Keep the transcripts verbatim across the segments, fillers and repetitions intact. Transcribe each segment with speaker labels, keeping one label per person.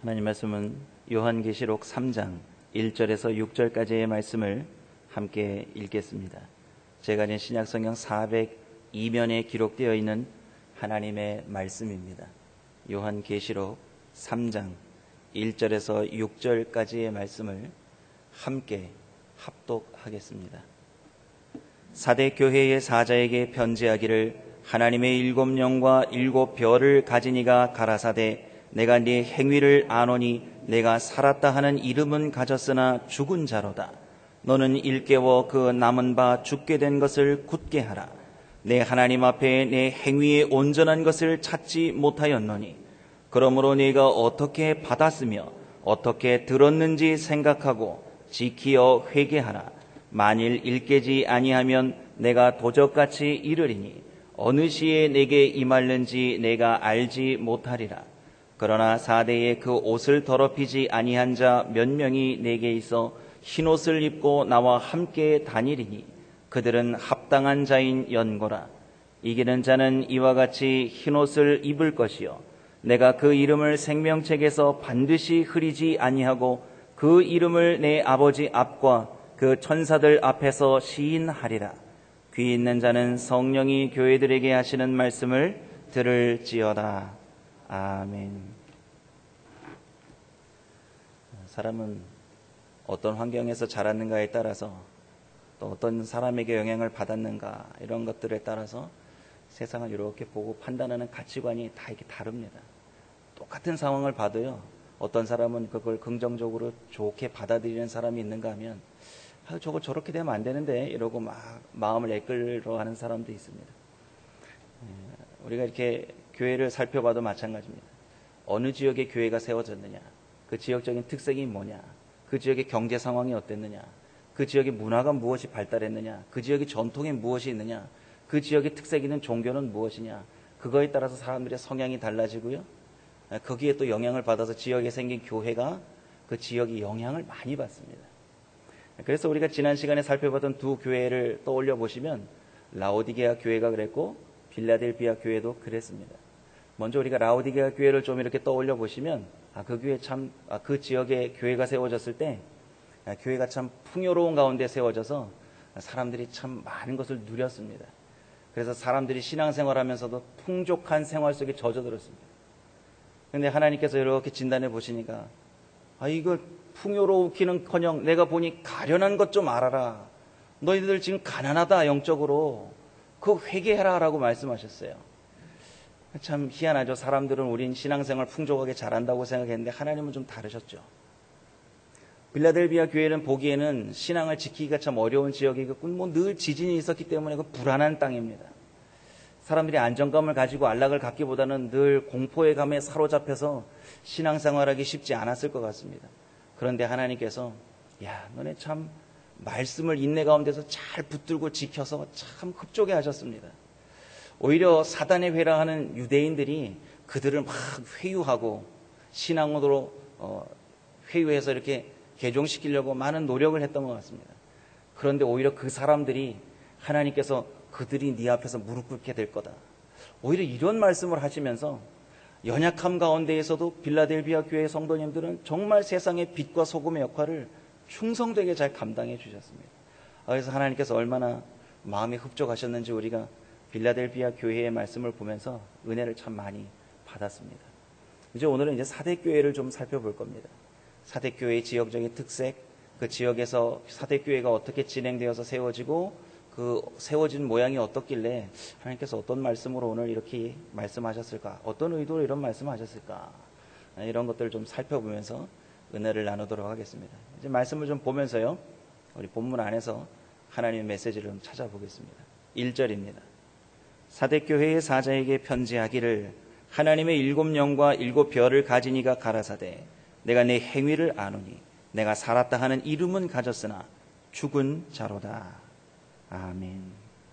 Speaker 1: 하나님 말씀은 요한계시록 삼 장 일 절에서 육 절까지의 말씀을 함께 읽겠습니다. 제가 가진 신약성경 사백이 면에 기록되어 있는 하나님의 말씀입니다. 요한계시록 삼 장 일 절에서 육 절까지의 말씀을 함께 합독하겠습니다. 사대 교회의 사자에게 편지하기를 하나님의 일곱 영과 일곱 별을 가진 이가 가라사대 내가 네 행위를 아노니 내가 살았다 하는 이름은 가졌으나 죽은 자로다. 너는 일깨워 그 남은 바 죽게 된 것을 굳게 하라. 내 하나님 앞에 내 행위의 온전한 것을 찾지 못하였노니 그러므로 네가 어떻게 받았으며 어떻게 들었는지 생각하고 지키어 회개하라. 만일 일깨지 아니하면 내가 도적같이 이르리니 어느 시에 내게 임할는지 내가 알지 못하리라. 그러나 사대에 그 옷을 더럽히지 아니한 자 몇 명이 내게 있어 흰옷을 입고 나와 함께 다니리니 그들은 합당한 자인 연고라. 이기는 자는 이와 같이 흰옷을 입을 것이요 내가 그 이름을 생명책에서 반드시 흐리지 아니하고 그 이름을 내 아버지 앞과 그 천사들 앞에서 시인하리라. 귀 있는 자는 성령이 교회들에게 하시는 말씀을 들을지어다. 아멘. 사람은 어떤 환경에서 자랐는가에 따라서 또 어떤 사람에게 영향을 받았는가 이런 것들에 따라서 세상을 이렇게 보고 판단하는 가치관이 다 이렇게 다릅니다. 똑같은 상황을 봐도요, 어떤 사람은 그걸 긍정적으로 좋게 받아들이는 사람이 있는가 하면 아, 저거 저렇게 되면 안 되는데 이러고 막 마음을 애끌어 하는 사람도 있습니다. 우리가 이렇게 교회를 살펴봐도 마찬가지입니다. 어느 지역에 교회가 세워졌느냐, 그 지역적인 특색이 뭐냐, 그 지역의 경제 상황이 어땠느냐, 그 지역의 문화가 무엇이 발달했느냐, 그 지역의 전통에 무엇이 있느냐, 그 지역의 특색 있는 종교는 무엇이냐, 그거에 따라서 사람들의 성향이 달라지고요, 거기에 또 영향을 받아서 지역에 생긴 교회가 그 지역의 영향을 많이 받습니다. 그래서 우리가 지난 시간에 살펴봤던 두 교회를 떠올려 보시면 라오디게아 교회가 그랬고 빌라델비아 교회도 그랬습니다. 먼저 우리가 라오디게아 교회를 좀 이렇게 떠올려 보시면 아, 그 교회 참, 아, 그 지역에 교회가 세워졌을 때 아, 교회가 참 풍요로운 가운데 세워져서 사람들이 참 많은 것을 누렸습니다. 그래서 사람들이 신앙생활하면서도 풍족한 생활 속에 젖어들었습니다. 그런데 하나님께서 이렇게 진단해 보시니까 아, 이거 풍요로우기는커녕 내가 보니 가련한 것 좀 알아라. 너희들 지금 가난하다 영적으로. 그거 회개해라 라고 말씀하셨어요. 참 희한하죠. 사람들은 우린 신앙생활 풍족하게 잘한다고 생각했는데 하나님은 좀 다르셨죠. 빌라델비아 교회는 보기에는 신앙을 지키기가 참 어려운 지역이고 뭐 늘 지진이 있었기 때문에 그 불안한 땅입니다. 사람들이 안정감을 가지고 안락을 갖기보다는 늘 공포의 감에 사로잡혀서 신앙생활하기 쉽지 않았을 것 같습니다. 그런데 하나님께서 야, 너네 참 말씀을 인내 가운데서 잘 붙들고 지켜서 참 흡족해 하셨습니다. 오히려 사단에 회랑하는 유대인들이 그들을 막 회유하고 신앙으로 어, 회유해서 이렇게 개종시키려고 많은 노력을 했던 것 같습니다. 그런데 오히려 그 사람들이 하나님께서 그들이 네 앞에서 무릎 꿇게 될 거다. 오히려 이런 말씀을 하시면서 연약함 가운데에서도 빌라델비아 교회 성도님들은 정말 세상의 빛과 소금의 역할을 충성되게 잘 감당해 주셨습니다. 그래서 하나님께서 얼마나 마음이 흡족하셨는지 우리가 빌라델비아 교회의 말씀을 보면서 은혜를 참 많이 받았습니다. 이제 오늘은 이제 사대교회를 좀 살펴볼 겁니다. 사대교회의 지역적인 특색, 그 지역에서 사대교회가 어떻게 진행되어서 세워지고 그 세워진 모양이 어떻길래 하나님께서 어떤 말씀으로 오늘 이렇게 말씀하셨을까? 어떤 의도로 이런 말씀을 하셨을까? 이런 것들을 좀 살펴보면서 은혜를 나누도록 하겠습니다. 이제 말씀을 좀 보면서요, 우리 본문 안에서 하나님의 메시지를 좀 찾아보겠습니다. 일 절입니다. 사대교회의 사자에게 편지하기를 하나님의 일곱 영과 일곱 별을 가진 이가 가라사대 내가 내 행위를 아노니 내가 살았다 하는 이름은 가졌으나 죽은 자로다. 아멘.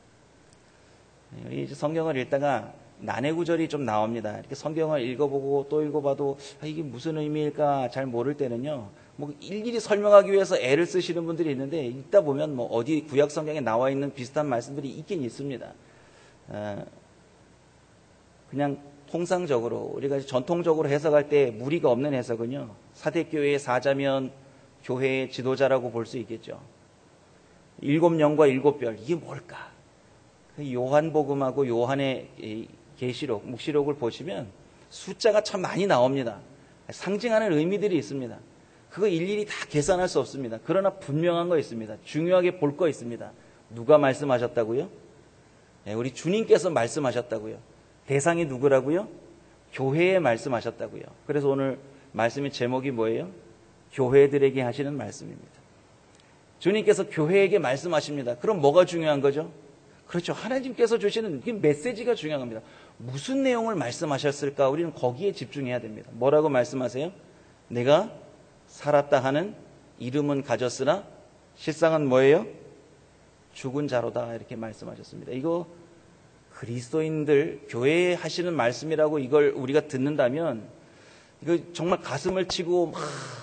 Speaker 1: 이 성경을 읽다가 난해 구절이 좀 나옵니다. 이렇게 성경을 읽어보고 또 읽어봐도 아, 이게 무슨 의미일까 잘 모를 때는요, 뭐 일일이 설명하기 위해서 애를 쓰시는 분들이 있는데 읽다 보면 뭐 어디 구약 성경에 나와 있는 비슷한 말씀들이 있긴 있습니다. 어, 그냥 통상적으로 우리가 전통적으로 해석할 때 무리가 없는 해석은요, 사대교회의 사자면 교회의 지도자라고 볼 수 있겠죠. 일곱 영과 일곱 별, 이게 뭘까? 요한복음하고 요한의 계시록, 묵시록을 보시면 숫자가 참 많이 나옵니다. 상징하는 의미들이 있습니다. 그거 일일이 다 계산할 수 없습니다. 그러나 분명한 거 있습니다. 중요하게 볼 거 있습니다. 누가 말씀하셨다고요? 네, 우리 주님께서 말씀하셨다고요. 대상이 누구라고요? 교회에 말씀하셨다고요. 그래서 오늘 말씀의 제목이 뭐예요? 교회들에게 하시는 말씀입니다. 주님께서 교회에게 말씀하십니다. 그럼 뭐가 중요한 거죠? 그렇죠. 하나님께서 주시는 그 메시지가 중요한 겁니다. 무슨 내용을 말씀하셨을까? 우리는 거기에 집중해야 됩니다. 뭐라고 말씀하세요? 내가 살았다 하는 이름은 가졌으나 실상은 뭐예요? 죽은 자로다, 이렇게 말씀하셨습니다. 이거 그리스도인들 교회에 하시는 말씀이라고 이걸 우리가 듣는다면 이거 정말 가슴을 치고 막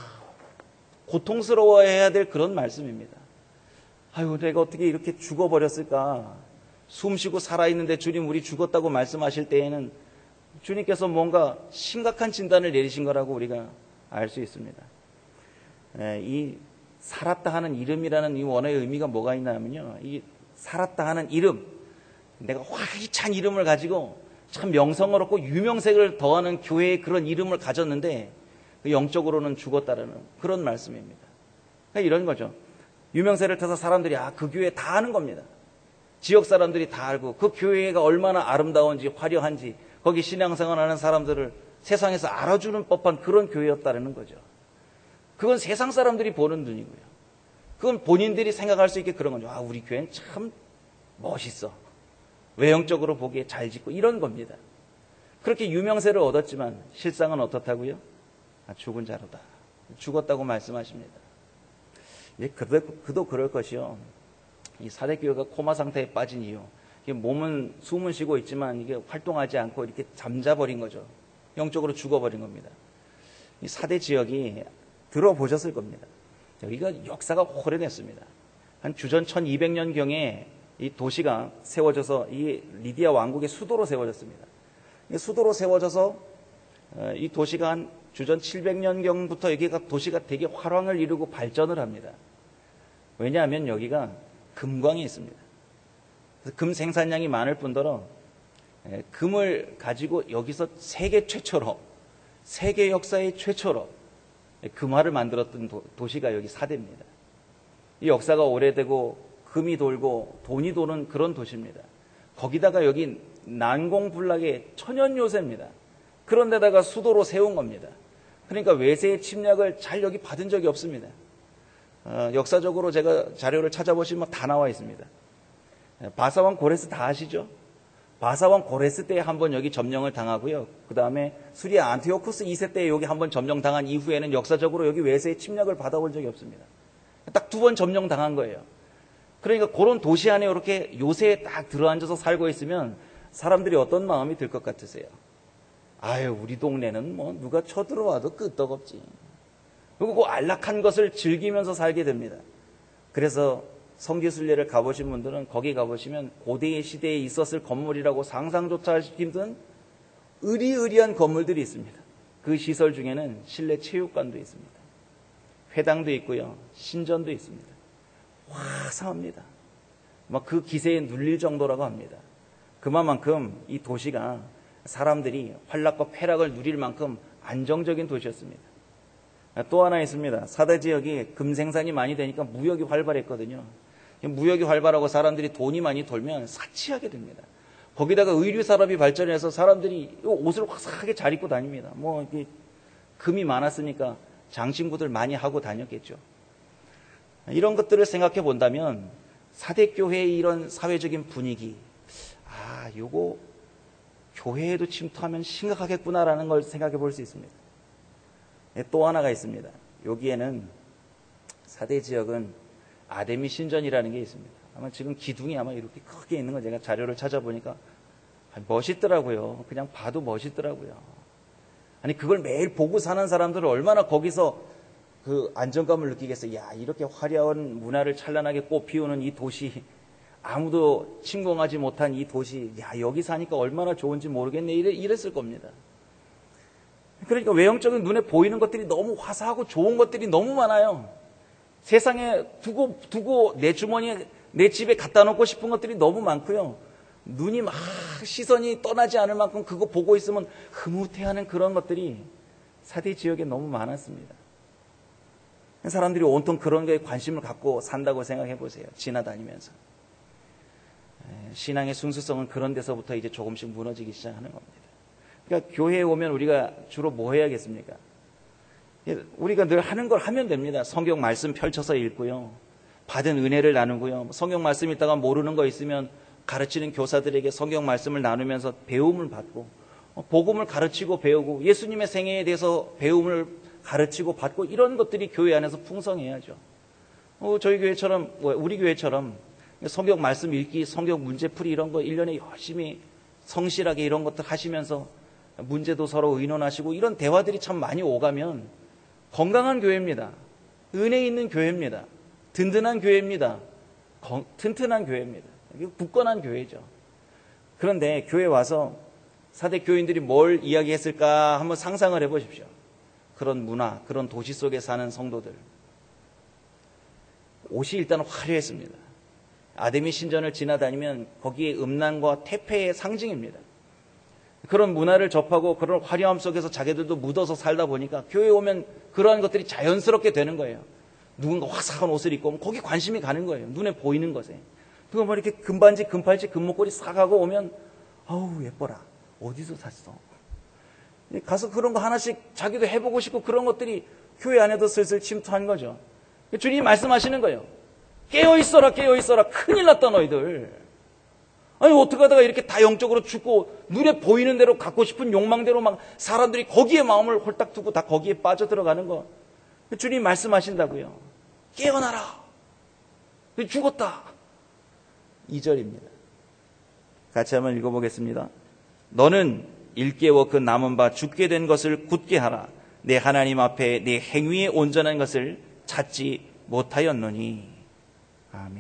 Speaker 1: 고통스러워해야 될 그런 말씀입니다. 아유, 내가 어떻게 이렇게 죽어버렸을까? 숨 쉬고 살아있는데 주님 우리 죽었다고 말씀하실 때에는 주님께서 뭔가 심각한 진단을 내리신 거라고 우리가 알 수 있습니다. 예, 이 살았다 하는 이름이라는 이 원어의 의미가 뭐가 있냐면요, 이 살았다 하는 이름, 내가 활기찬 이름을 가지고 참 명성어롭고 유명색을 더하는 교회의 그런 이름을 가졌는데 영적으로는 죽었다라는 그런 말씀입니다. 그러니까 이런 거죠. 유명세를 타서 사람들이 아, 그 교회 다 아는 겁니다. 지역 사람들이 다 알고 그 교회가 얼마나 아름다운지 화려한지 거기 신앙생활하는 사람들을 세상에서 알아주는 법한 그런 교회였다는 거죠. 그건 세상 사람들이 보는 눈이고요. 그건 본인들이 생각할 수 있게 그런 거죠. 아, 우리 교회는 참 멋있어. 외형적으로 보기에 잘 짓고 이런 겁니다. 그렇게 유명세를 얻었지만 실상은 어떻다고요? 아, 죽은 자로다. 죽었다고 말씀하십니다. 예, 그도, 그도 그럴 것이요. 이 사대교회가 코마 상태에 빠진 이유, 이게 몸은 숨은 쉬고 있지만 이게 활동하지 않고 이렇게 잠자버린 거죠. 영적으로 죽어버린 겁니다. 이 사대 지역이 들어보셨을 겁니다. 여기가 역사가 오래됐습니다. 한 주전 천이백 년경에 이 도시가 세워져서 이 리디아 왕국의 수도로 세워졌습니다. 수도로 세워져서 이 도시가 한 주전 칠백 년경부터 여기가 도시가 되게 활황을 이루고 발전을 합니다. 왜냐하면 여기가 금광이 있습니다. 그래서 금 생산량이 많을 뿐더러 금을 가지고 여기서 세계 최초로, 세계 역사의 최초로 금화를 만들었던 도, 도시가 여기 사대입니다. 이 역사가 오래되고 금이 돌고 돈이 도는 그런 도시입니다. 거기다가 여기 난공불락의 천연 요새입니다. 그런데다가 수도로 세운 겁니다. 그러니까 외세의 침략을 잘 여기 받은 적이 없습니다. 어, 역사적으로 제가 자료를 찾아보시면 다 나와 있습니다. 바사왕 고레스 다 아시죠? 바사왕 고레스 때 한번 여기 점령을 당하고요. 그 다음에 수리아 안티오쿠스 이 세 때 여기 한번 점령당한 이후에는 역사적으로 여기 외세의 침략을 받아본 적이 없습니다. 딱 두 번 점령당한 거예요. 그러니까 그런 도시 안에 이렇게 요새에 딱 들어앉아서 살고 있으면 사람들이 어떤 마음이 들 것 같으세요? 아유, 우리 동네는 뭐 누가 쳐들어와도 끄떡없지. 그리고 그 안락한 것을 즐기면서 살게 됩니다. 그래서 성지순례를 가보신 분들은 거기 가보시면 고대의 시대에 있었을 건물이라고 상상조차 하기 힘든 으리으리한 건물들이 있습니다. 그 시설 중에는 실내 체육관도 있습니다. 회당도 있고요. 신전도 있습니다. 화사합니다. 막 그 기세에 눌릴 정도라고 합니다. 그만큼 이 도시가 사람들이 환락과 쾌락을 누릴 만큼 안정적인 도시였습니다. 또 하나 있습니다. 사대 지역이 금 생산이 많이 되니까 무역이 활발했거든요. 무역이 활발하고 사람들이 돈이 많이 돌면 사치하게 됩니다. 거기다가 의류 산업이 발전해서 사람들이 옷을 화사하게 잘 입고 다닙니다. 뭐 이게 금이 많았으니까 장신구들 많이 하고 다녔겠죠. 이런 것들을 생각해 본다면 사대교회의 이런 사회적인 분위기, 아, 요거 교회에도 침투하면 심각하겠구나라는 걸 생각해 볼 수 있습니다. 또 하나가 있습니다. 여기에는 사대 지역은 아데미 신전이라는 게 있습니다. 아마 지금 기둥이 아마 이렇게 크게 있는 거 제가 자료를 찾아보니까 멋있더라고요. 그냥 봐도 멋있더라고요. 아니 그걸 매일 보고 사는 사람들은 얼마나 거기서 그 안정감을 느끼겠어요. 야, 이렇게 화려한 문화를 찬란하게 꽃피우는 이 도시 아무도 침공하지 못한 이 도시, 야, 여기 사니까 얼마나 좋은지 모르겠네. 이래, 이랬을 겁니다. 그러니까 외형적인 눈에 보이는 것들이 너무 화사하고 좋은 것들이 너무 많아요. 세상에 두고, 두고 내 주머니에, 내 집에 갖다 놓고 싶은 것들이 너무 많고요. 눈이 막 시선이 떠나지 않을 만큼 그거 보고 있으면 흐뭇해하는 그런 것들이 사대 지역에 너무 많았습니다. 사람들이 온통 그런 거에 관심을 갖고 산다고 생각해 보세요. 지나다니면서. 신앙의 순수성은 그런 데서부터 이제 조금씩 무너지기 시작하는 겁니다. 그러니까 교회에 오면 우리가 주로 뭐 해야겠습니까? 우리가 늘 하는 걸 하면 됩니다. 성경 말씀 펼쳐서 읽고요. 받은 은혜를 나누고요. 성경 말씀 읽다가 모르는 거 있으면 가르치는 교사들에게 성경 말씀을 나누면서 배움을 받고, 복음을 가르치고 배우고, 예수님의 생애에 대해서 배움을 가르치고 받고, 이런 것들이 교회 안에서 풍성해야죠. 어, 저희 교회처럼, 우리 교회처럼 성경 말씀 읽기, 성경 문제풀이 이런 거 일 년에 열심히 성실하게 이런 것들 하시면서 문제도 서로 의논하시고 이런 대화들이 참 많이 오가면 건강한 교회입니다. 은혜 있는 교회입니다. 든든한 교회입니다. 건, 튼튼한 교회입니다. 굳건한 교회죠. 그런데 교회 와서 사대 교인들이 뭘 이야기했을까 한번 상상을 해보십시오. 그런 문화, 그런 도시 속에 사는 성도들. 옷이 일단 화려했습니다. 아데미 신전을 지나다니면 거기에 음란과 퇴폐의 상징입니다. 그런 문화를 접하고 그런 화려함 속에서 자기들도 묻어서 살다 보니까 교회에 오면 그러한 것들이 자연스럽게 되는 거예요. 누군가 화사한 옷을 입고 오면 거기 관심이 가는 거예요. 눈에 보이는 것에. 그거 뭐 이렇게 금반지, 금팔찌, 금목걸이 싹 하고 오면 아우 예뻐라. 어디서 샀어? 가서 그런 거 하나씩 자기도 해보고 싶고 그런 것들이 교회 안에도 슬슬 침투한 거죠. 주님이 말씀하시는 거예요. 깨어있어라, 깨어있어라. 큰일 났다 너희들. 아니 어떻게 하다가 이렇게 다 영적으로 죽고 눈에 보이는 대로 갖고 싶은 욕망대로 막 사람들이 거기에 마음을 홀딱 두고 다 거기에 빠져들어가는 거. 주님이 말씀하신다고요. 깨어나라. 죽었다. 이 절입니다. 같이 한번 읽어보겠습니다. 너는 일깨워 그 남은 바 죽게 된 것을 굳게 하라. 내 하나님 앞에 내 행위에 온전한 것을 찾지 못하였노니. 아멘.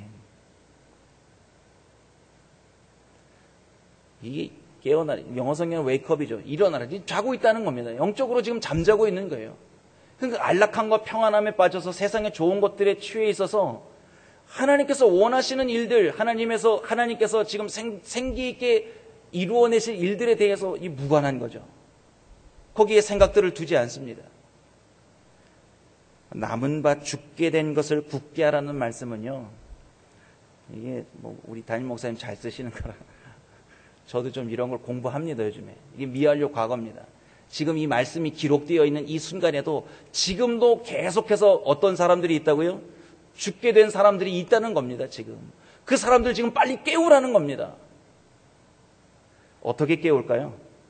Speaker 1: 이게 깨어나, 영어 성경은 웨이크업이죠. 일어나라. 지금 자고 있다는 겁니다. 영적으로 지금 잠자고 있는 거예요. 그러니까 안락함과 평안함에 빠져서 세상의 좋은 것들에 취해 있어서 하나님께서 원하시는 일들, 하나님에서, 하나님께서 지금 생, 생기 있게 이루어내실 일들에 대해서 이 무관한 거죠. 거기에 생각들을 두지 않습니다. 남은 바 죽게 된 것을 굳게 하라는 말씀은요, 이게 뭐 우리 담임 목사님 잘 쓰시는 거라 저도 좀 이런 걸 공부합니다. 요즘에 이게 미완료 과거입니다. 지금 이 말씀이 기록되어 있는 이 순간에도 지금도 계속해서 어떤 사람들이 있다고요? 죽게 된 사람들이 있다는 겁니다. 지금 그 사람들 지금 빨리 깨우라는 겁니다. 어떻게 깨울까요?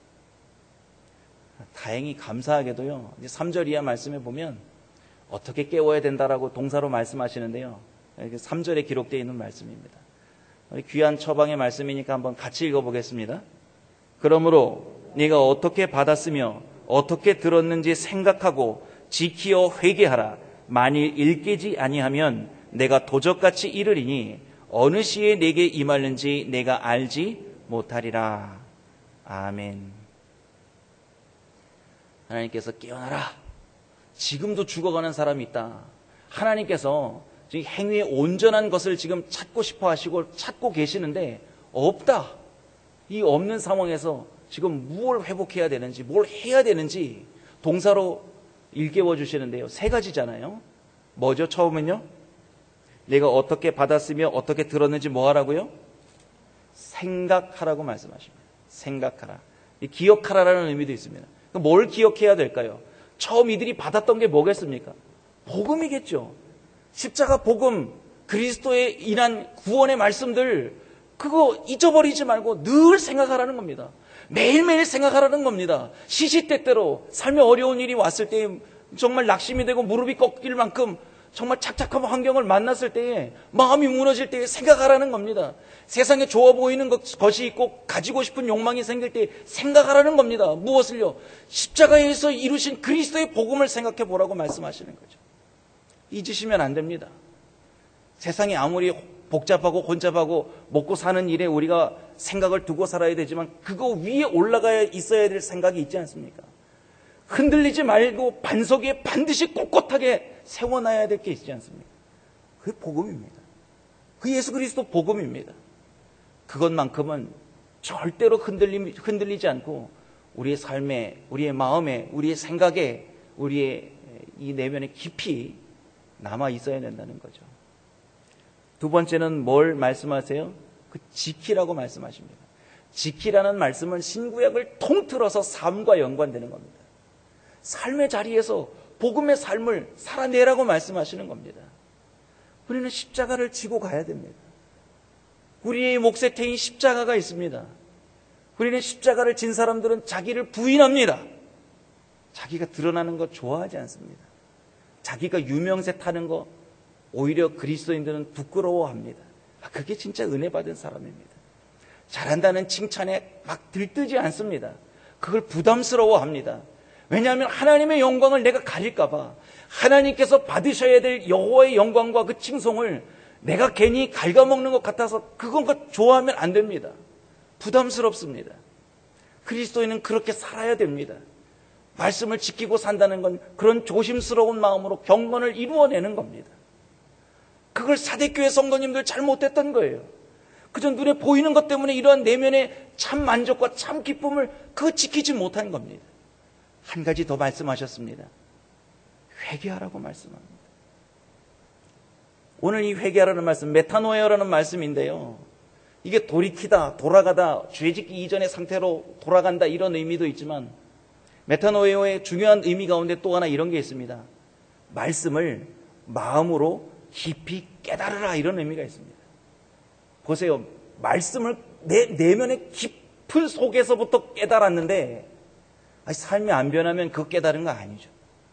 Speaker 1: 다행히 감사하게도요, 이제 삼 절 이하 말씀에 보면 어떻게 깨워야 된다라고 동사로 말씀하시는데요, 삼 절에 기록되어 있는 말씀입니다. 귀한 처방의 말씀이니까 한번 같이 읽어보겠습니다. 그러므로 네가 어떻게 받았으며 어떻게 들었는지 생각하고 지키어 회개하라. 만일 일깨지 아니하면 내가 도적같이 이르리니 어느 시에 내게 임하는지 내가 알지 못하리라. 아멘. 하나님께서 깨어나라. 지금도 죽어가는 사람이 있다. 하나님께서 지금 행위에 온전한 것을 지금 찾고 싶어 하시고 찾고 계시는데 없다. 이 없는 상황에서 지금 무엇을 회복해야 되는지, 뭘 해야 되는지 동사로 일깨워 주시는데요. 세 가지잖아요. 뭐죠? 처음은요, 내가 어떻게 받았으며 어떻게 들었는지 뭐 하라고요? 생각하라고 말씀하십니다. 생각하라. 기억하라라는 의미도 있습니다. 뭘 기억해야 될까요? 처음 이들이 받았던 게 뭐겠습니까? 복음이겠죠. 십자가 복음, 그리스도에 인한 구원의 말씀들, 그거 잊어버리지 말고 늘 생각하라는 겁니다. 매일매일 생각하라는 겁니다. 시시때때로 삶에 어려운 일이 왔을 때, 정말 낙심이 되고 무릎이 꺾일 만큼 정말 착착한 환경을 만났을 때에, 마음이 무너질 때에 생각하라는 겁니다. 세상에 좋아 보이는 것이 있고 가지고 싶은 욕망이 생길 때 생각하라는 겁니다. 무엇을요? 십자가에서 이루신 그리스도의 복음을 생각해 보라고 말씀하시는 거죠. 잊으시면 안 됩니다. 세상이 아무리 복잡하고 혼잡하고 먹고 사는 일에 우리가 생각을 두고 살아야 되지만 그거 위에 올라가야 있어야 될 생각이 있지 않습니까? 흔들리지 말고 반석 위에 반드시 꼿꼿하게 세워놔야 될 게 있지 않습니까? 그게 복음입니다. 그 예수 그리스도 복음입니다. 그것만큼은 절대로 흔들리, 흔들리지 않고 우리의 삶에, 우리의 마음에, 우리의 생각에, 우리의 이 내면에 깊이 남아 있어야 된다는 거죠. 두 번째는 뭘 말씀하세요? 그 지키라고 말씀하십니다. 지키라는 말씀은 신구약을 통틀어서 삶과 연관되는 겁니다. 삶의 자리에서 복음의 삶을 살아내라고 말씀하시는 겁니다. 우리는 십자가를 지고 가야 됩니다. 우리의 몫에 태인 십자가가 있습니다. 우리는 십자가를 진 사람들은 자기를 부인합니다. 자기가 드러나는 거 좋아하지 않습니다. 자기가 유명세 타는 거 오히려 그리스도인들은 부끄러워합니다. 아, 그게 진짜 은혜 받은 사람입니다. 잘한다는 칭찬에 막 들뜨지 않습니다. 그걸 부담스러워합니다. 왜냐하면 하나님의 영광을 내가 가릴까 봐, 하나님께서 받으셔야 될 여호와의 영광과 그 칭송을 내가 괜히 갉아먹는 것 같아서 그건 것 좋아하면 안 됩니다. 부담스럽습니다. 그리스도인은 그렇게 살아야 됩니다. 말씀을 지키고 산다는 건 그런 조심스러운 마음으로 경건을 이루어내는 겁니다. 그걸 사대교회 성도님들 잘못했던 거예요. 그저 눈에 보이는 것 때문에 이러한 내면의 참 만족과 참 기쁨을 그거 지키지 못한 겁니다. 한 가지 더 말씀하셨습니다. 회개하라고 말씀합니다. 오늘 이 회개하라는 말씀, 메타노에어라는 말씀인데요. 이게 돌이키다, 돌아가다, 죄짓기 이전의 상태로 돌아간다 이런 의미도 있지만 메타노에어의 중요한 의미 가운데 또 하나 이런 게 있습니다. 말씀을 마음으로 깊이 깨달으라 이런 의미가 있습니다. 보세요. 말씀을 내 내면의 깊은 속에서부터 깨달았는데 아니, 삶이 안 변하면 그 깨달은 거 아니죠.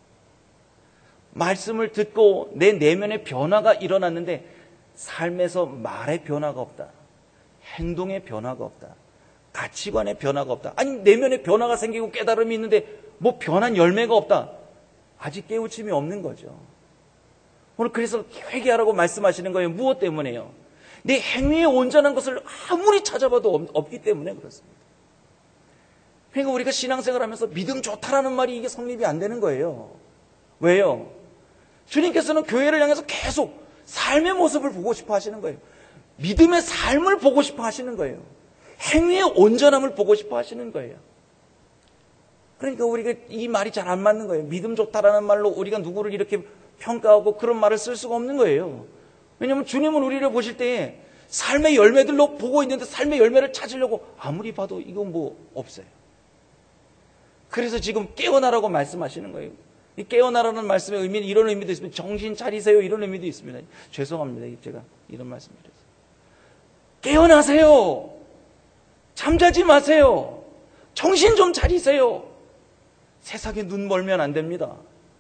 Speaker 1: 말씀을 듣고 내 내면의 변화가 일어났는데 삶에서 말의 변화가 없다. 행동의 변화가 없다. 가치관의 변화가 없다. 아니 내면의 변화가 생기고 깨달음이 있는데 뭐 변한 열매가 없다. 아직 깨우침이 없는 거죠. 오늘 그래서 회개하라고 말씀하시는 거예요. 무엇 때문에요? 내 행위에 온전한 것을 아무리 찾아봐도 없기 때문에 그렇습니다. 그러니까 우리가 신앙생활하면서 믿음 좋다라는 말이 이게 성립이 안 되는 거예요. 왜요? 주님께서는 교회를 향해서 계속 삶의 모습을 보고 싶어 하시는 거예요. 믿음의 삶을 보고 싶어 하시는 거예요. 행위의 온전함을 보고 싶어 하시는 거예요. 그러니까 우리가 이 말이 잘 안 맞는 거예요. 믿음 좋다라는 말로 우리가 누구를 이렇게 평가하고 그런 말을 쓸 수가 없는 거예요. 왜냐하면 주님은 우리를 보실 때 삶의 열매들로 보고 있는데 삶의 열매를 찾으려고 아무리 봐도 이건 뭐 없어요. 그래서 지금 깨어나라고 말씀하시는 거예요. 이 깨어나라는 말씀의 의미는 이런 의미도 있습니다. 정신 차리세요 이런 의미도 있습니다. 죄송합니다. 제가 이런 말씀을 드려서. 깨어나세요. 잠자지 마세요. 정신 좀 차리세요. 세상에 눈 멀면 안 됩니다.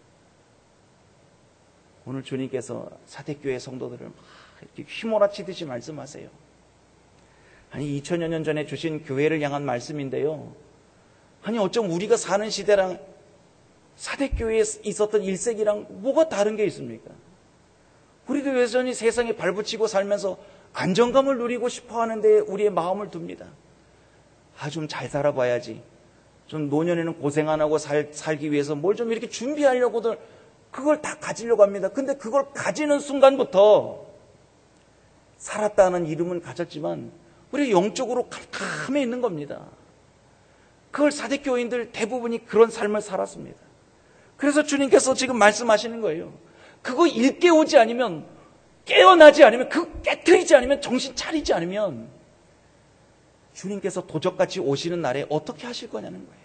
Speaker 1: 오늘 주님께서 사대교회 성도들을 막 이렇게 휘몰아치듯이 말씀하세요. 아니 이천여 년 전에 주신 교회를 향한 말씀인데요. 아니 어쩜 우리가 사는 시대랑 사대교회에 있었던 일 세기랑 뭐가 다른 게 있습니까? 우리도 여전히 세상에 발붙이고 살면서 안정감을 누리고 싶어 하는데 우리의 마음을 둡니다. 아, 좀 잘 살아봐야지. 좀 노년에는 고생 안 하고 살, 살기 위해서 뭘 좀 이렇게 준비하려고들 그걸 다 가지려고 합니다. 근데 그걸 가지는 순간부터 살았다는 이름은 가졌지만 우리 영적으로 캄캄해 있는 겁니다. 그걸 사대교인들 대부분이 그런 삶을 살았습니다. 그래서 주님께서 지금 말씀하시는 거예요. 그거 일깨우지 않으면, 깨어나지 않으면, 그 깨트리지 않으면, 정신 차리지 않으면 주님께서 도적같이 오시는 날에 어떻게 하실 거냐는 거예요.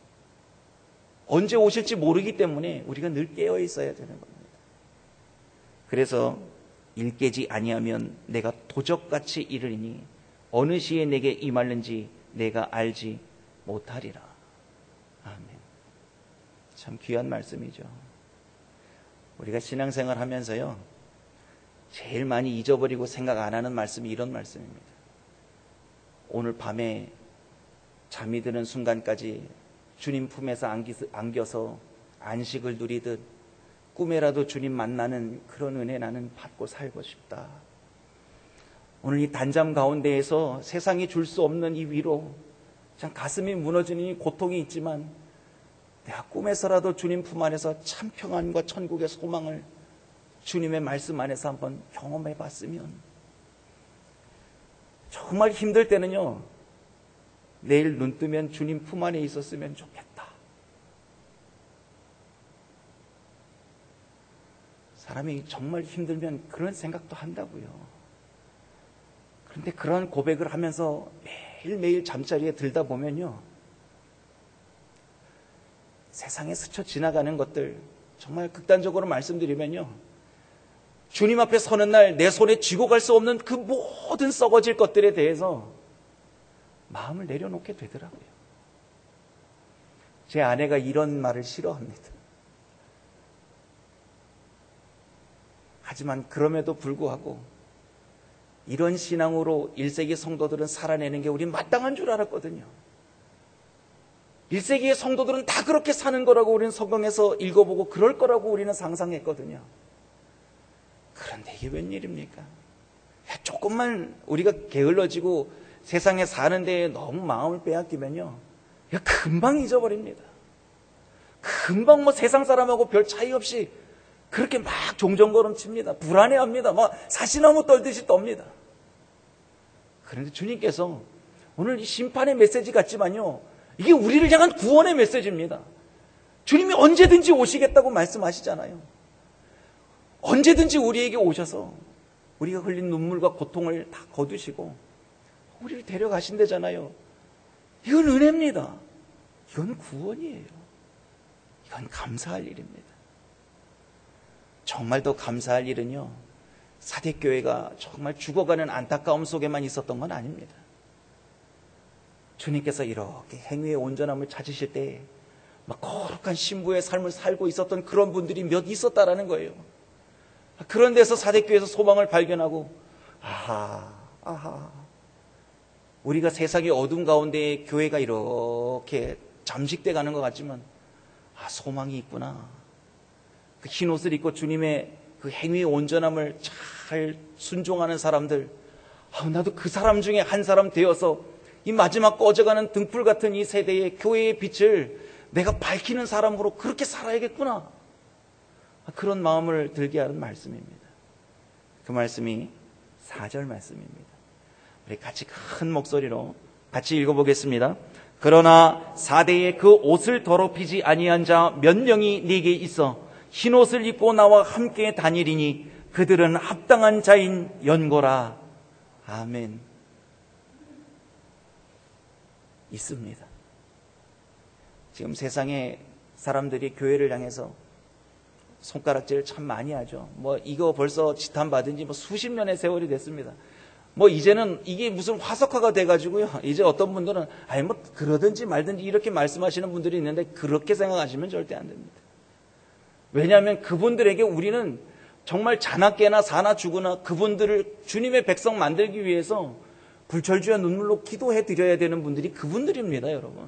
Speaker 1: 언제 오실지 모르기 때문에 우리가 늘 깨어 있어야 되는 겁니다. 그래서 일 깨지 아니하면 내가 도적같이 이르리니 어느 시에 내게 임할는지 내가 알지 못하리라. 아멘. 참 귀한 말씀이죠. 우리가 신앙생활 하면서요, 제일 많이 잊어버리고 생각 안 하는 말씀이 이런 말씀입니다. 오늘 밤에 잠이 드는 순간까지 주님 품에서 안겨서 안식을 누리듯 꿈에라도 주님 만나는 그런 은혜 나는 받고 살고 싶다. 오늘 이 단잠 가운데에서 세상이 줄 수 없는 이 위로, 참 가슴이 무너지는 이 고통이 있지만 내가 꿈에서라도 주님 품 안에서 참 평안과 천국의 소망을 주님의 말씀 안에서 한번 경험해 봤으면, 정말 힘들 때는요, 내일 눈 뜨면 주님 품 안에 있었으면 좋겠다. 사람이 정말 힘들면 그런 생각도 한다고요. 그런데 그런 고백을 하면서 매일매일 잠자리에 들다 보면요, 세상에 스쳐 지나가는 것들, 정말 극단적으로 말씀드리면요, 주님 앞에 서는 날 내 손에 쥐고 갈 수 없는 그 모든 썩어질 것들에 대해서 마음을 내려놓게 되더라고요. 제 아내가 이런 말을 싫어합니다. 하지만 그럼에도 불구하고 이런 신앙으로 일 세기 성도들은 살아내는 게 우린 마땅한 줄 알았거든요. 일 세기의 성도들은 다 그렇게 사는 거라고 우리는 성경에서 읽어보고 그럴 거라고 우리는 상상했거든요. 그런데 이게 웬일입니까? 조금만 우리가 게을러지고 세상에 사는 데에 너무 마음을 빼앗기면요, 금방 잊어버립니다. 금방 뭐 세상 사람하고 별 차이 없이 그렇게 막 종전걸음칩니다. 불안해합니다. 막 사시나무 떨듯이 떱니다. 그런데 주님께서 오늘 이 심판의 메시지 같지만요, 이게 우리를 향한 구원의 메시지입니다. 주님이 언제든지 오시겠다고 말씀하시잖아요. 언제든지 우리에게 오셔서 우리가 흘린 눈물과 고통을 다 거두시고 우리를 데려가신대잖아요. 이건 은혜입니다. 이건 구원이에요. 이건 감사할 일입니다. 정말 더 감사할 일은요, 사대교회가 정말 죽어가는 안타까움 속에만 있었던 건 아닙니다. 주님께서 이렇게 행위의 온전함을 찾으실 때 막 거룩한 신부의 삶을 살고 있었던 그런 분들이 몇 있었다라는 거예요. 그런 데서 사대교회에서 소망을 발견하고, 아하, 아하, 우리가 세상의 어둠 가운데 교회가 이렇게 잠식돼 가는 것 같지만, 아, 소망이 있구나. 그 흰 옷을 입고 주님의 그 행위의 온전함을 잘 순종하는 사람들, 아, 나도 그 사람 중에 한 사람 되어서 이 마지막 꺼져가는 등불 같은 이 세대의 교회의 빛을 내가 밝히는 사람으로 그렇게 살아야겠구나. 그런 마음을 들게 하는 말씀입니다. 그 말씀이 사 절 말씀입니다. 우리 같이 큰 목소리로 같이 읽어보겠습니다. 그러나 사대에 그 옷을 더럽히지 아니한 자 몇 명이 네게 있어 흰옷을 입고 나와 함께 다니리니 그들은 합당한 자인 연고라. 아멘. 있습니다. 지금 세상에 사람들이 교회를 향해서 손가락질을 참 많이 하죠. 뭐 이거 벌써 지탄받은 지 뭐 수십 년의 세월이 됐습니다. 뭐 이제는 이게 무슨 화석화가 돼가지고요, 이제 어떤 분들은 아니 뭐 그러든지 말든지 이렇게 말씀하시는 분들이 있는데 그렇게 생각하시면 절대 안 됩니다. 왜냐하면 그분들에게 우리는 정말 자나깨나 사나 죽으나 그분들을 주님의 백성 만들기 위해서 불철주야 눈물로 기도해 드려야 되는 분들이 그분들입니다. 여러분,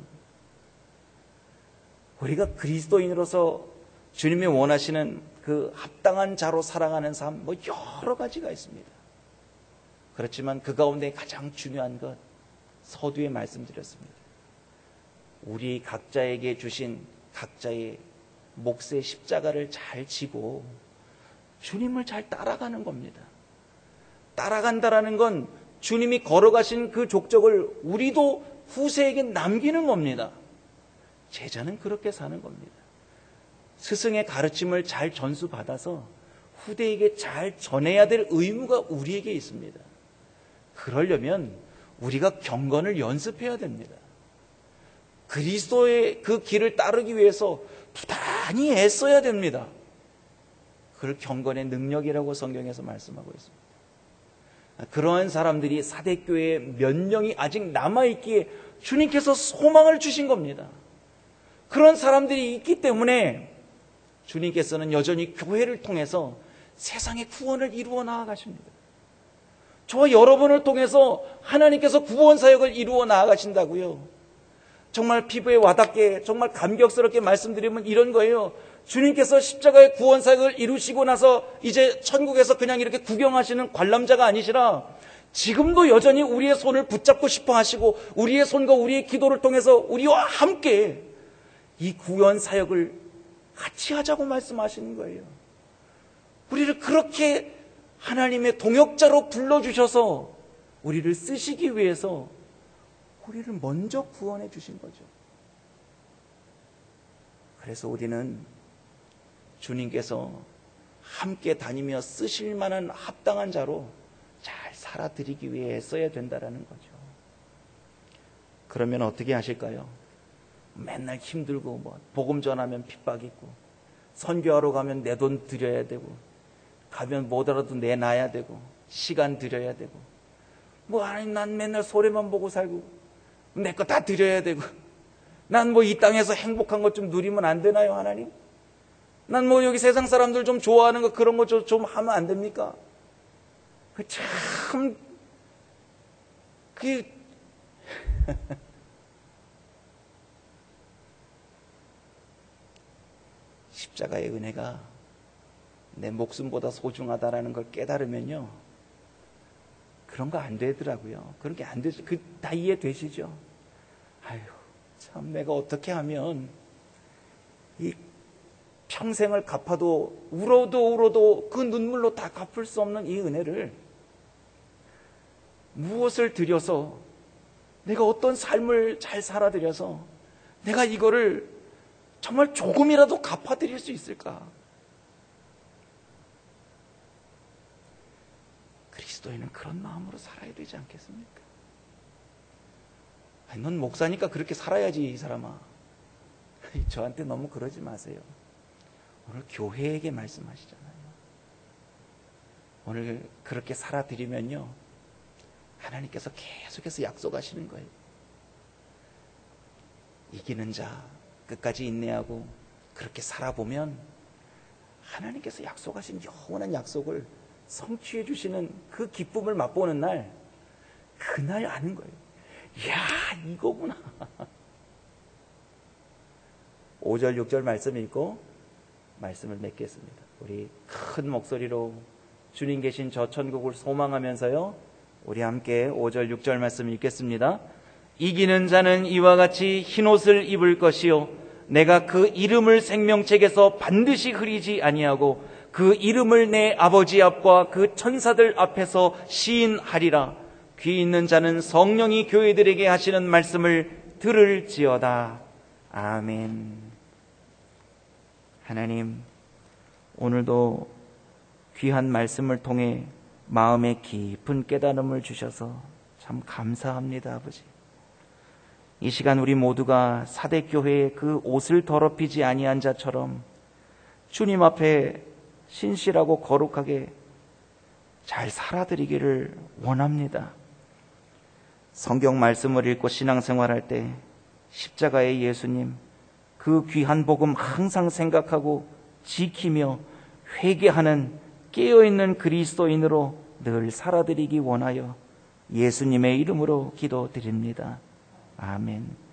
Speaker 1: 우리가 그리스도인으로서 주님이 원하시는 그 합당한 자로 살아가는 삶, 뭐 여러 가지가 있습니다. 그렇지만 그 가운데 가장 중요한 것, 서두에 말씀드렸습니다. 우리 각자에게 주신 각자의 몫의 십자가를 잘 지고 주님을 잘 따라가는 겁니다. 따라간다라는 건 주님이 걸어가신 그 족적을 우리도 후세에게 남기는 겁니다. 제자는 그렇게 사는 겁니다. 스승의 가르침을 잘 전수받아서 후대에게 잘 전해야 될 의무가 우리에게 있습니다. 그러려면 우리가 경건을 연습해야 됩니다. 그리스도의 그 길을 따르기 위해서 부단히 애써야 됩니다. 그걸 경건의 능력이라고 성경에서 말씀하고 있습니다. 그러한 사람들이 사대교회에 몇 명이 아직 남아있기에 주님께서 소망을 주신 겁니다. 그런 사람들이 있기 때문에 주님께서는 여전히 교회를 통해서 세상의 구원을 이루어 나아가십니다. 저와 여러분을 통해서 하나님께서 구원 사역을 이루어 나아가신다고요. 정말 피부에 와닿게, 정말 감격스럽게 말씀드리면 이런 거예요. 주님께서 십자가의 구원 사역을 이루시고 나서 이제 천국에서 그냥 이렇게 구경하시는 관람자가 아니시라 지금도 여전히 우리의 손을 붙잡고 싶어 하시고 우리의 손과 우리의 기도를 통해서 우리와 함께 이 구원 사역을 같이 하자고 말씀하시는 거예요. 우리를 그렇게 하나님의 동역자로 불러주셔서 우리를 쓰시기 위해서 우리를 먼저 구원해 주신 거죠. 그래서 우리는 주님께서 함께 다니며 쓰실 만한 합당한 자로 잘 살아드리기 위해 써야 된다는 거죠. 그러면 어떻게 하실까요? 맨날 힘들고 뭐 복음 전하면 핍박 있고 선교하러 가면 내 돈 드려야 되고 가면 뭐더라도 내놔야 되고 시간 드려야 되고 뭐 아니 난 맨날 소리만 보고 살고 내 거 다 드려야 되고 난 뭐 이 땅에서 행복한 것 좀 누리면 안 되나요, 하나님? 난 뭐 여기 세상 사람들 좀 좋아하는 거 그런 거 좀 하면 안 됩니까? 참, 그, 십자가의 은혜가 내 목숨보다 소중하다라는 걸 깨달으면요. 그런 거 안 되더라고요. 그런 게 안 되죠. 그, 다 이해되시죠? 아유, 참, 내가 어떻게 하면 이 평생을 갚아도 울어도 울어도 그 눈물로 다 갚을 수 없는 이 은혜를 무엇을 들여서 내가 어떤 삶을 잘 살아들여서 내가 이거를 정말 조금이라도 갚아드릴 수 있을까? 그리스도인은 그런 마음으로 살아야 되지 않겠습니까? 아니, 넌 목사니까 그렇게 살아야지 이 사람아. 저한테 너무 그러지 마세요. 오늘 교회에게 말씀하시잖아요. 오늘 그렇게 살아드리면요 하나님께서 계속해서 약속하시는 거예요. 이기는 자 끝까지 인내하고 그렇게 살아보면 하나님께서 약속하신 영원한 약속을 성취해 주시는 그 기쁨을 맛보는 날, 그날 아는 거예요. 이야, 이거구나. 오 절 육 절 말씀 읽고 말씀을 맺겠습니다. 우리 큰 목소리로 주님 계신 저 천국을 소망하면서요, 우리 함께 오 절 육 절 말씀 읽겠습니다. 이기는 자는 이와 같이 흰옷을 입을 것이요 내가 그 이름을 생명책에서 반드시 흐리지 아니하고 그 이름을 내 아버지 앞과 그 천사들 앞에서 시인하리라. 귀 있는 자는 성령이 교회들에게 하시는 말씀을 들을지어다. 아멘. 하나님, 오늘도 귀한 말씀을 통해 마음에 깊은 깨달음을 주셔서 참 감사합니다, 아버지. 이 시간 우리 모두가 사대교회의 그 옷을 더럽히지 아니한 자처럼 주님 앞에 신실하고 거룩하게 잘 살아드리기를 원합니다. 성경 말씀을 읽고 신앙생활할 때 십자가의 예수님, 그 귀한 복음 항상 생각하고 지키며 회개하는 깨어있는 그리스도인으로 늘 살아드리기 원하여 예수님의 이름으로 기도드립니다. 아멘.